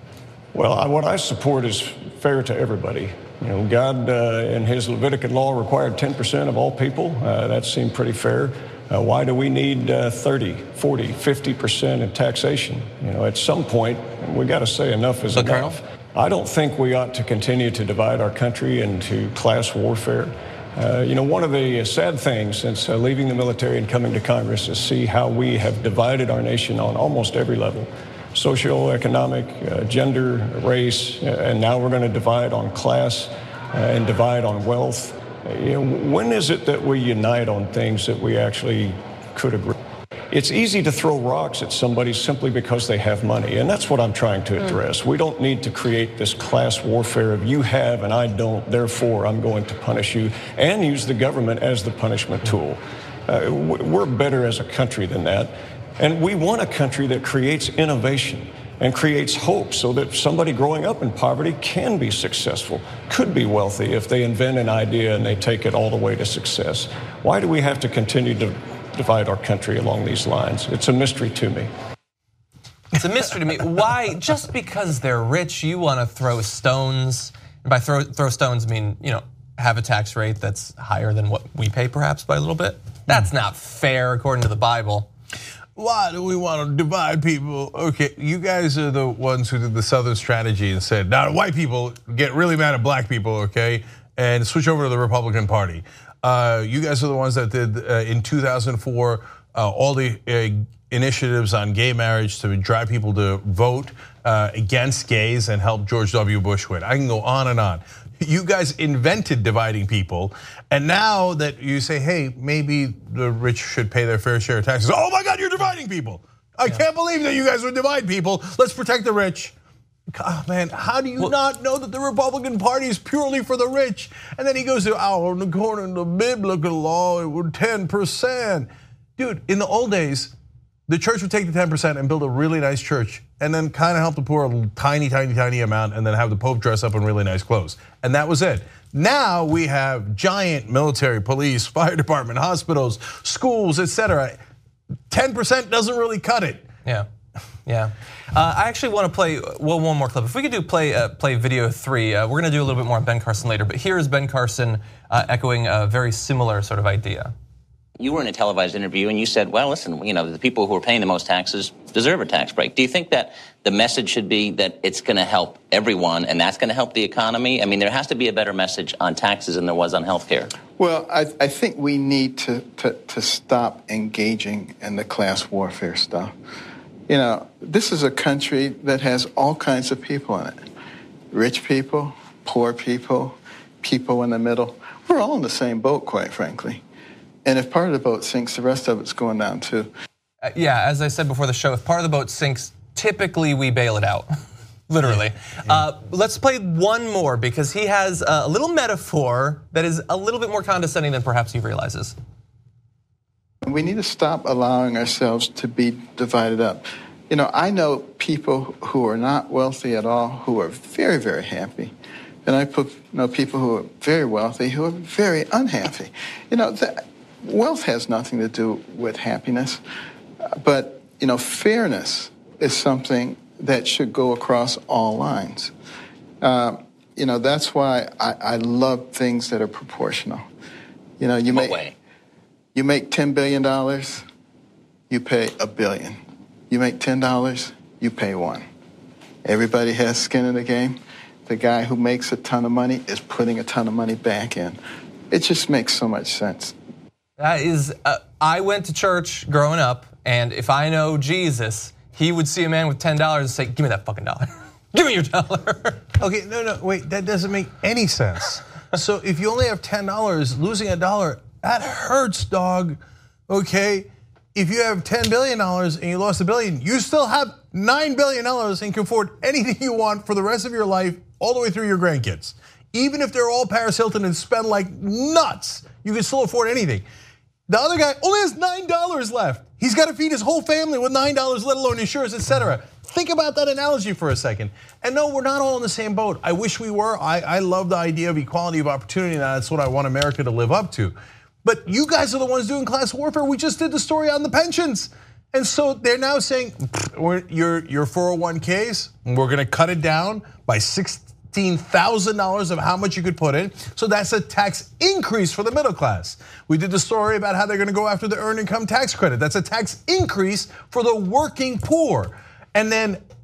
Well, what I support is fair to everybody. You know, God uh, in his Levitical law required ten percent of all people. Uh, that seemed pretty fair. Uh, why do we need uh, thirty, forty, fifty percent in taxation? You know, at some point, we got to say enough is so enough. Colonel? I don't think we ought to continue to divide our country into class warfare. Uh, you know, one of the sad things since uh, leaving the military and coming to Congress is see how we have divided our nation on almost every level. Socioeconomic, uh, gender, race, uh, and now we're going to divide on class uh, and divide on wealth. Uh, you know, when is it that we unite on things that we actually could agree? It's easy to throw rocks at somebody simply because they have money, and that's what I'm trying to address. We don't need to create this class warfare of you have and I don't, therefore I'm going to punish you, and use the government as the punishment tool. Uh, we're better as a country than that, and we want a country that creates innovation and creates hope so that somebody growing up in poverty can be successful, could be wealthy if they invent an idea and they take it all the way to success. Why do we have to continue to divide our country along these lines? It's a mystery to me. It's a mystery to me. Why? Just because they're rich, you want to throw stones. And by throw, throw stones, I mean, you know, have a tax rate that's higher than what we pay, perhaps by a little bit. That's not fair according to the Bible. Why do we want to divide people? Okay, you guys are the ones who did the Southern strategy and said, now white people get really mad at black people, okay, and switch over to the Republican Party. Uh, you guys are the ones that did uh, in two thousand four uh, all the uh, initiatives on gay marriage to drive people to vote uh, against gays and help George W. Bush win. I can go on and on. You guys invented dividing people, and now that you say, hey, maybe the rich should pay their fair share of taxes. Oh my God, you're dividing people. I yeah. can't believe that you guys would divide people. Let's protect the rich. Oh, man, how do you well, not know that the Republican Party is purely for the rich? And then he goes to, oh, according to biblical law, it would ten percent. Dude, in the old days, the church would take the ten percent and build a really nice church and then kind of help the poor a tiny, tiny, tiny amount and then have the Pope dress up in really nice clothes. And that was it. Now we have giant military, police, fire department, hospitals, schools, et cetera. ten percent doesn't really cut it. Yeah. Yeah, uh, I actually want to play well, one more clip. If we could do play uh, play video three, uh, we're going to do a little bit more on Ben Carson later. But here is Ben Carson uh, echoing a very similar sort of idea. You were in a televised interview and you said, well, listen, you know, the people who are paying the most taxes deserve a tax break. Do you think that the message should be that it's going to help everyone and that's going to help the economy? I mean, there has to be a better message on taxes than there was on health care. Well, I, I think we need to, to, to stop engaging in the class warfare stuff. You know, this is a country that has all kinds of people in it. Rich people, poor people, people in the middle. We're all in the same boat, quite frankly. And if part of the boat sinks, the rest of it's going down too. Uh, yeah, as I said before the show, if part of the boat sinks, typically we bail it out, literally. Yeah. Uh, let's play one more because he has a little metaphor that is a little bit more condescending than perhaps he realizes. We need to stop allowing ourselves to be divided up. You know, I know people who are not wealthy at all who are very, very happy. And I know people who are very wealthy who are very unhappy. You know, that, wealth has nothing to do with happiness. But, you know, fairness is something that should go across all lines. Uh, you know, that's why I, I love things that are proportional. You know, you what make... way? You make ten billion dollars, you pay a billion. You make ten dollars, you pay one. Everybody has skin in the game. The guy who makes a ton of money is putting a ton of money back in. It just makes so much sense. That is, uh, I went to church growing up, and if I know Jesus, he would see a man with ten dollars and say, give me that fucking dollar. Give me your dollar. Okay, no, no, wait, that doesn't make any sense. So if you only have ten dollars, losing a dollar, that hurts, dog, okay? If you have ten billion dollars and you lost a billion, you still have nine billion dollars and can afford anything you want for the rest of your life, all the way through your grandkids. Even if they're all Paris Hilton and spend like nuts, you can still afford anything. The other guy only has nine dollars left. He's got to feed his whole family with nine dollars, let alone insurance, et cetera. Think about that analogy for a second. And no, we're not all in the same boat. I wish we were. I, I love the idea of equality of opportunity, and that's what I want America to live up to. But you guys are the ones doing class warfare. We just did the story on the pensions. And so they're now saying, your, your four oh one Ks, we're gonna cut it down by sixteen thousand dollars of how much you could put in. So that's a tax increase for the middle class. We did the story about how they're gonna go after the earned income tax credit. That's a tax increase for the working poor. And then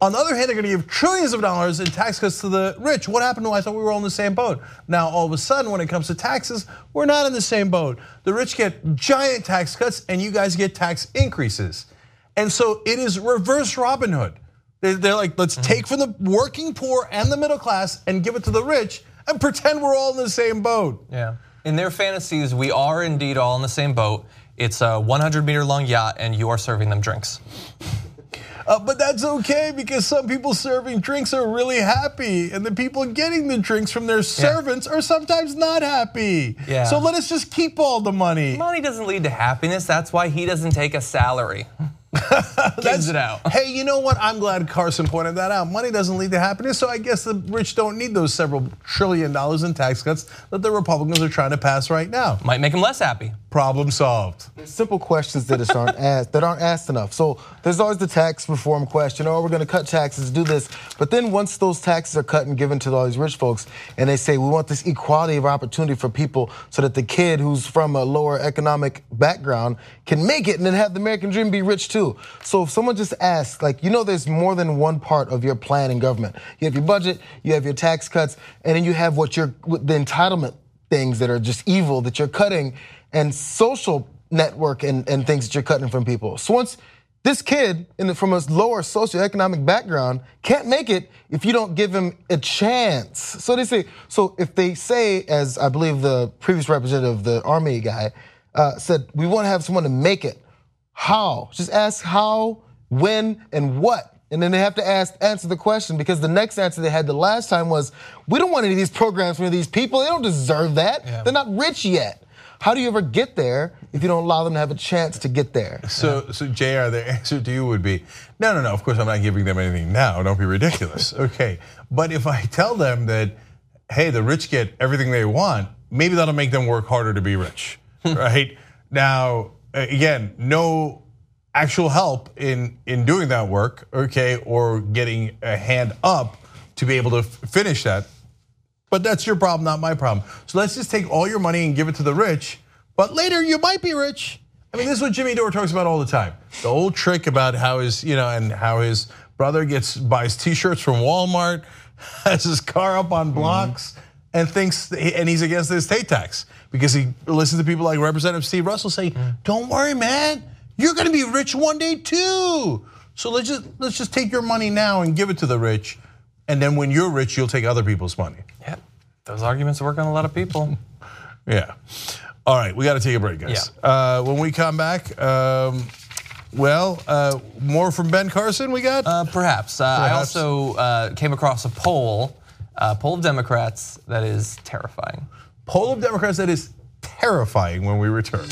On the other hand, they're gonna give trillions of dollars in tax cuts to the rich. What happened to I thought we were all in the same boat? Now, all of a sudden, when it comes to taxes, we're not in the same boat. The rich get giant tax cuts and you guys get tax increases. And so it is reverse Robin Hood. They're like, let's take from the working poor and the middle class and give it to the rich and pretend we're all in the same boat. Yeah. In their fantasies, we are indeed all in the same boat. It's a one hundred meter long yacht and you are serving them drinks. Uh, but that's okay because some people serving drinks are really happy and the people getting the drinks from their servants yeah. are sometimes not happy. Yeah. So let us just keep all the money. Money doesn't lead to happiness. That's why he doesn't take a salary. Gives it out. Hey, you know what? I'm glad Carson pointed that out. Money doesn't lead to happiness, so I guess the rich don't need those several trillion dollars in tax cuts that the Republicans are trying to pass right now. Might make them less happy. Problem solved. There's simple questions that just aren't asked that aren't asked enough. So there's always the tax reform question. Oh, we're going to cut taxes, do this. But then once those taxes are cut and given to all these rich folks, and they say we want this equality of opportunity for people, so that the kid who's from a lower economic background can make it and then have the American dream, be rich too. So if someone just asks, like, you know, there's more than one part of your plan in government. You have your budget, you have your tax cuts, and then you have what you're the entitlement things that are just evil that you're cutting, and social network and, and things that you're cutting from people. So once this kid in the, from a lower socioeconomic background can't make it if you don't give him a chance. So they say, so if they say, as I believe the previous representative, the Army guy, uh, said, we want to have someone to make it. How? Just ask how, when, and what. And then they have to ask, answer the question, because the next answer they had the last time was, we don't want any of these programs from these people. They don't deserve that. Yeah. They're not rich yet. How do you ever get there if you don't allow them to have a chance to get there? So, so J R, the answer to you would be, no, no, no, of course I'm not giving them anything now. Don't be ridiculous. Okay, but if I tell them that, hey, the rich get everything they want, maybe that'll make them work harder to be rich, right? Now, again, no actual help in, in doing that work, okay, or getting a hand up to be able to finish that. But that's your problem, not my problem. So let's just take all your money and give it to the rich, but later you might be rich. I mean, this is what Jimmy Dore talks about all the time. The old trick about how his, you know, and how his brother gets buys T-shirts from Walmart, has his car up on blocks, mm-hmm. and thinks, and he's against the estate tax because he listens to people like Representative Steve Russell say, mm-hmm. "Don't worry, man, you're going to be rich one day too. So let's just let's just take your money now and give it to the rich." And then when you're rich, you'll take other people's money. Yeah, those arguments work on a lot of people. Yeah. All right, we got to take a break, guys. Yeah. Uh, when we come back, um, well, uh, more from Ben Carson we got? Uh, perhaps. Uh, perhaps. I also uh, came across a poll, a poll of Democrats that is terrifying. Poll of Democrats that is terrifying when we return.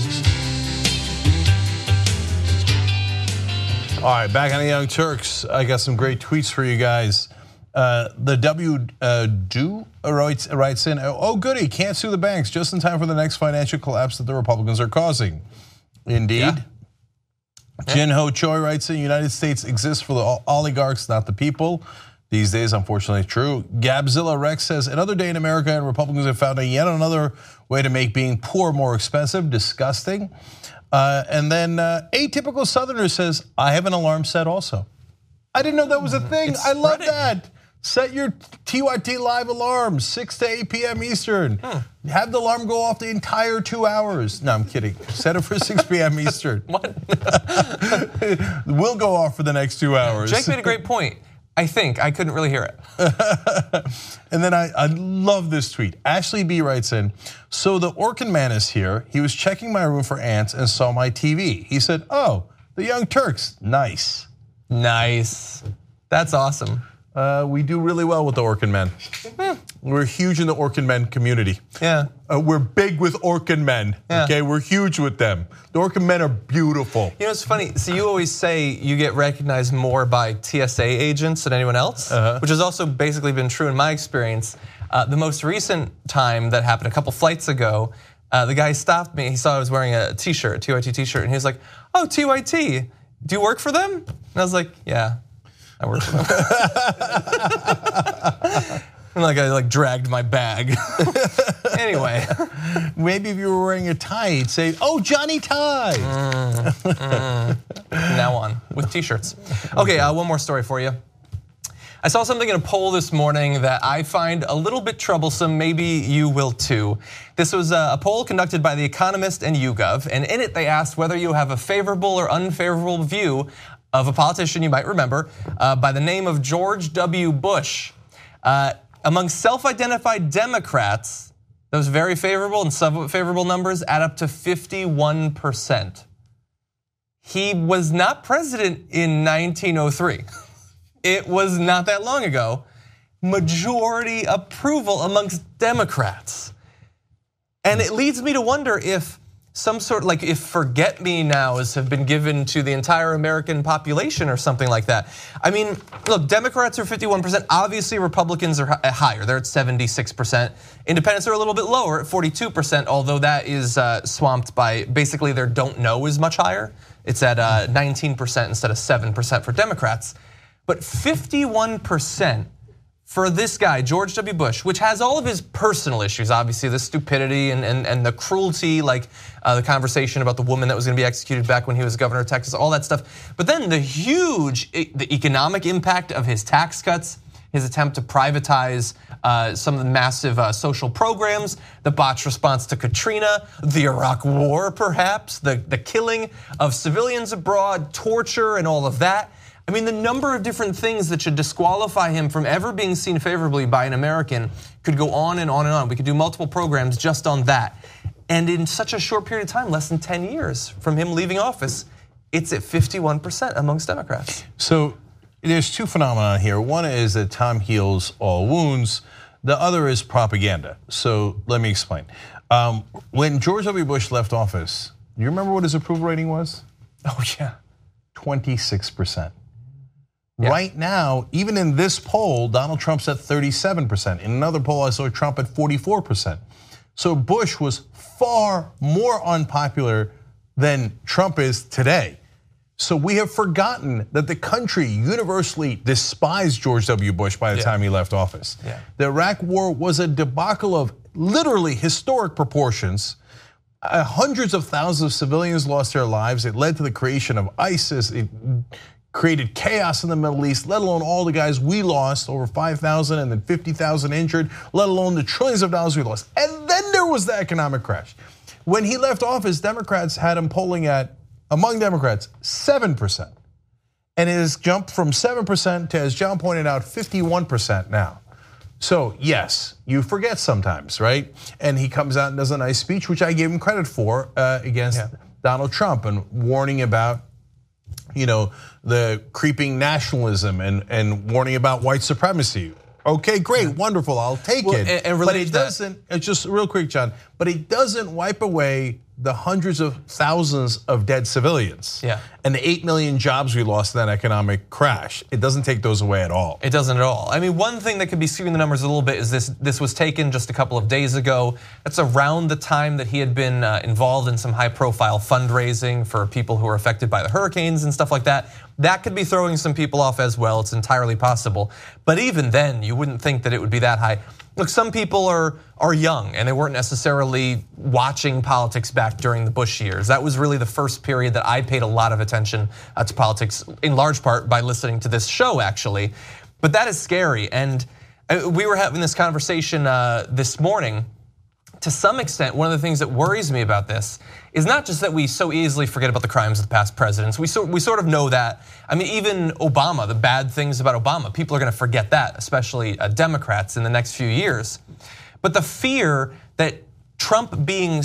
All right, back on the Young Turks. I got some great tweets for you guys. Uh, the W uh, do writes, writes in, oh goody, can't sue the banks just in time for the next financial collapse that the Republicans are causing. Indeed. Yeah. Jin Ho Choi writes in, United States exists for the oligarchs, not the people. These days, unfortunately, true. Gabzilla Rex says, another day in America and Republicans have found a yet another way to make being poor more expensive. Disgusting. Uh, and then uh, Atypical Southerner says, I have an alarm set also. I didn't know that was a thing. It's I love spreading. that. Set your T Y T live alarm, six to eight p m Eastern. Huh. Have the alarm go off the entire two hours. No, I'm kidding. Set it for six p m Eastern. What? We'll go off for the next two hours. Jake made a great point. I think, I couldn't really hear it. And then I, I love this tweet. Ashley B writes in, so the Orkin man is here. He was checking my room for ants and saw my T V. He said, oh, the Young Turks, nice. Nice, that's awesome. Uh, we do really well with the Orkin men. We're huge in the Orkin men community. Yeah. Uh, we're big with Orkin men, yeah. okay? We're huge with them. The Orkin men are beautiful. You know, it's funny, so you always say you get recognized more by T S A agents than anyone else, uh-huh. which has also basically been true in my experience. Uh, the most recent time that happened a couple flights ago, uh, the guy stopped me, he saw I was wearing a t-shirt, a T Y T t-shirt, and he was like, oh, T Y T, do you work for them? And I was like, yeah. I work for them. And like I like dragged my bag. Anyway, maybe if you were wearing a tie, you'd say, "Oh, Johnny Tie." Mm, mm. from now on with t-shirts. Okay, uh, one more story for you. I saw something in a poll this morning that I find a little bit troublesome. Maybe you will too. This was a poll conducted by The Economist and YouGov, and in it they asked whether you have a favorable or unfavorable view of a politician you might remember uh, by the name of George W. Bush. Uh, among self-identified Democrats, those very favorable and somewhat favorable numbers add up to fifty-one percent. He was not president in nineteen oh three. It was not that long ago. Majority approval amongst Democrats. And it leads me to wonder if some sort, like if forget me nows have been given to the entire American population or something like that. I mean, look, Democrats are fifty-one percent. Obviously, Republicans are higher. They're at seventy-six percent. Independents are a little bit lower at forty-two percent, although that is swamped by basically their don't know is much higher. It's at nineteen percent instead of seven percent for Democrats. But fifty-one percent for this guy, George W. Bush, which has all of his personal issues, obviously the stupidity and, and, and the cruelty, like uh, the conversation about the woman that was gonna be executed back when he was governor of Texas, all that stuff. But then the huge, the economic impact of his tax cuts, his attempt to privatize uh, some of the massive uh, social programs, the botched response to Katrina, the Iraq war perhaps, the, the killing of civilians abroad, torture and all of that. I mean, the number of different things that should disqualify him from ever being seen favorably by an American could go on and on and on. We could do multiple programs just on that. And in such a short period of time, less than ten years from him leaving office, it's at fifty-one percent amongst Democrats. So there's two phenomena here. One is that time heals all wounds. The other is propaganda. So let me explain. Um, when George W. Bush left office, do you remember what his approval rating was? Oh yeah. twenty-six percent. Yeah. Right now, even in this poll, Donald Trump's at thirty-seven percent. In another poll, I saw Trump at forty-four percent. So Bush was far more unpopular than Trump is today. So we have forgotten that the country universally despised George W. Bush by the yeah. time he left office. Yeah. The Iraq war was a debacle of literally historic proportions. Uh, hundreds of thousands of civilians lost their lives. It led to the creation of ISIS. It created chaos in the Middle East, let alone all the guys we lost, over five thousand and then fifty thousand injured, let alone the trillions of dollars we lost. And then there was the economic crash. When he left office, Democrats had him polling at, among Democrats, seven percent. And it has jumped from seven percent to, as John pointed out, fifty-one percent now. So yes, you forget sometimes, right? And he comes out and does a nice speech, which I gave him credit for, uh, against yeah. Donald Trump, and warning about, you know, the creeping nationalism and, and warning about white supremacy. Okay, great, wonderful, I'll take well, it. And, and but it doesn't, it's just real quick, John, but it doesn't wipe away the hundreds of thousands of dead civilians. Yeah. And the eight million jobs we lost in that economic crash. It doesn't take those away at all. It doesn't at all. I mean, one thing that could be skewing the numbers a little bit is this this was taken just a couple of days ago. That's around the time that he had been involved in some high profile fundraising for people who were affected by the hurricanes and stuff like that. That could be throwing some people off as well. It's entirely possible. But even then, you wouldn't think that it would be that high. Look, some people are are young and they weren't necessarily watching politics back during the Bush years. That was really the first period that I paid a lot of attention to politics, in large part by listening to this show, actually. But that is scary. And we were having this conversation this morning. To some extent, one of the things that worries me about this is not just that we so easily forget about the crimes of the past presidents. We, so, we sort of know that. I mean, even Obama, the bad things about Obama, people are gonna forget that, especially Democrats in the next few years. But the fear that Trump being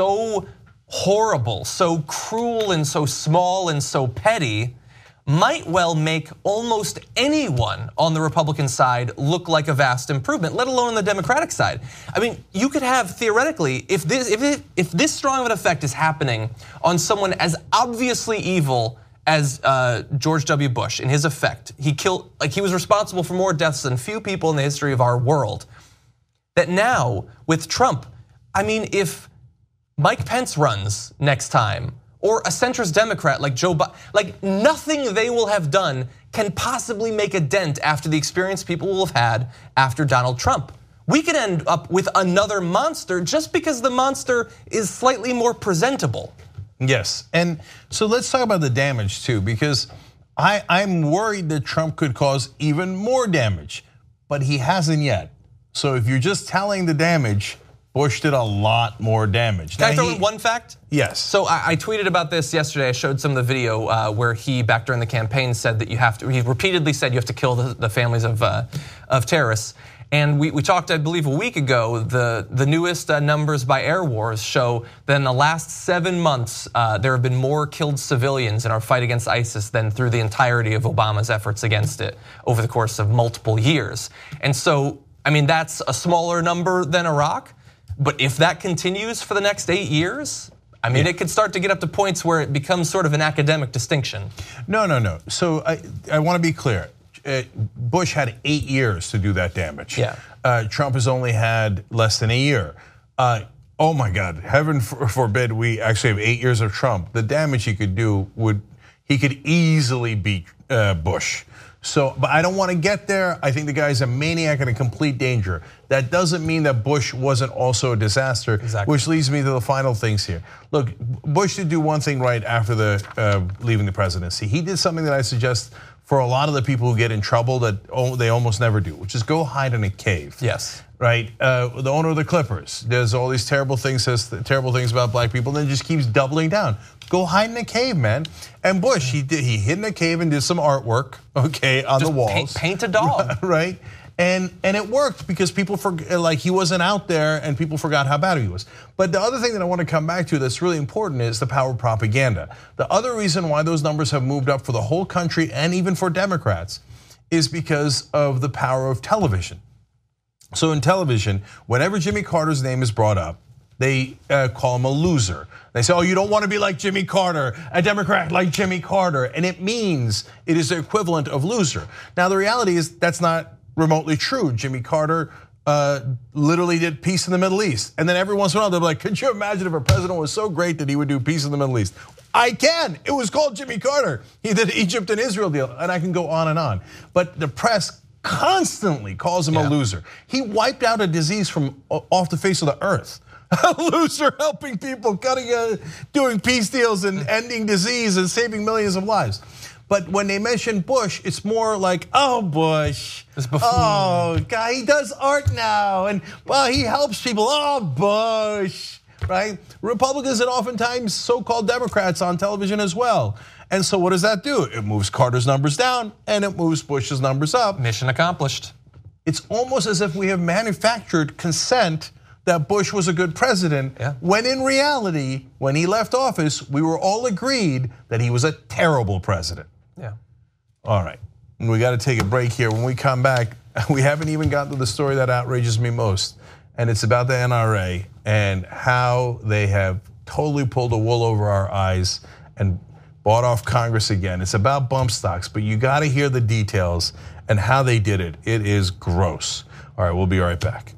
so horrible, so cruel and so small and so petty might well make almost anyone on the Republican side look like a vast improvement, let alone on the Democratic side. I mean, you could have theoretically, if this if it, if this strong of an effect is happening on someone as obviously evil as uh, George W. Bush in his effect, he killed, like he was responsible for more deaths than few people in the history of our world. That now with Trump, I mean, if Mike Pence runs next time, or a centrist Democrat like Joe Biden, like nothing they will have done can possibly make a dent after the experience people will have had after Donald Trump. We could end up with another monster just because the monster is slightly more presentable. Yes, and so let's talk about the damage too, because I, I'm worried that Trump could cause even more damage, but he hasn't yet. So if you're just telling the damage, Bush did a lot more damage. Can now I throw he, in one fact? Yes. So I, I tweeted about this yesterday. I showed some of the video uh, where he, back during the campaign, said that you have to. He repeatedly said you have to kill the, the families of uh, of terrorists. And we, we talked, I believe, a week ago. The the newest uh, numbers by Air Wars show that in the last seven months, uh, there have been more killed civilians in our fight against ISIS than through the entirety of Obama's efforts against it over the course of multiple years. And so, I mean, that's a smaller number than Iraq. But if that continues for the next eight years, I mean, yeah. it could start to get up to points where it becomes sort of an academic distinction. No, no, no. So I, I want to be clear. Bush had eight years to do that damage. Yeah. Uh, Trump has only had less than a year. Uh, oh my God, heaven forbid we actually have eight years of Trump. The damage he could do would, he could easily beat uh, Bush. So, but I don't want to get there. I think the guy's a maniac and a complete danger. That doesn't mean that Bush wasn't also a disaster, exactly. Which leads me to the final things here. Look, Bush did do one thing right after the uh, leaving the presidency. He did something that I suggest for a lot of the people who get in trouble that they almost never do, which is go hide in a cave. Yes. Right? Uh, the owner of the Clippers does all these terrible things, says terrible things about black people, and then just keeps doubling down. Go hide in a cave, man. And Bush, he did, he hid in a cave and did some artwork, okay, on just the walls. Paint, paint a dog. Right? And and it worked because people forgot, like he wasn't out there and people forgot how bad he was. But the other thing that I want to come back to that's really important is the power of propaganda. The other reason why those numbers have moved up for the whole country and even for Democrats is because of the power of television. So in television, whenever Jimmy Carter's name is brought up, they uh, call him a loser. They say, oh, you don't want to be like Jimmy Carter, a Democrat like Jimmy Carter. And it means it is the equivalent of loser. Now, the reality is that's not remotely true. Jimmy Carter uh, literally did peace in the Middle East. And then every once in a while, they're like, could you imagine if a president was so great that he would do peace in the Middle East? I can. It was called Jimmy Carter. He did the Egypt and Israel deal. And I can go on and on. But the press constantly calls him yeah. a loser. He wiped out a disease from off the face of the earth. A loser helping people, cutting, uh, doing peace deals and ending disease and saving millions of lives. But when they mention Bush, it's more like, oh, Bush. Oh, God, he does art now. And, well, he helps people. Oh, Bush, right? Republicans and oftentimes so-called Democrats on television as well. And so what does that do? It moves Carter's numbers down and it moves Bush's numbers up. Mission accomplished. It's almost as if we have manufactured consent that Bush was a good president, yeah. when in reality, when he left office, we were all agreed that he was a terrible president. Yeah. All right, and we got to take a break here. When we come back, we haven't even gotten to the story that outrages me most, and it's about the N R A and how they have totally pulled the wool over our eyes and bought off Congress again. It's about bump stocks, but you got to hear the details and how they did it. It is gross. All right, we'll be right back.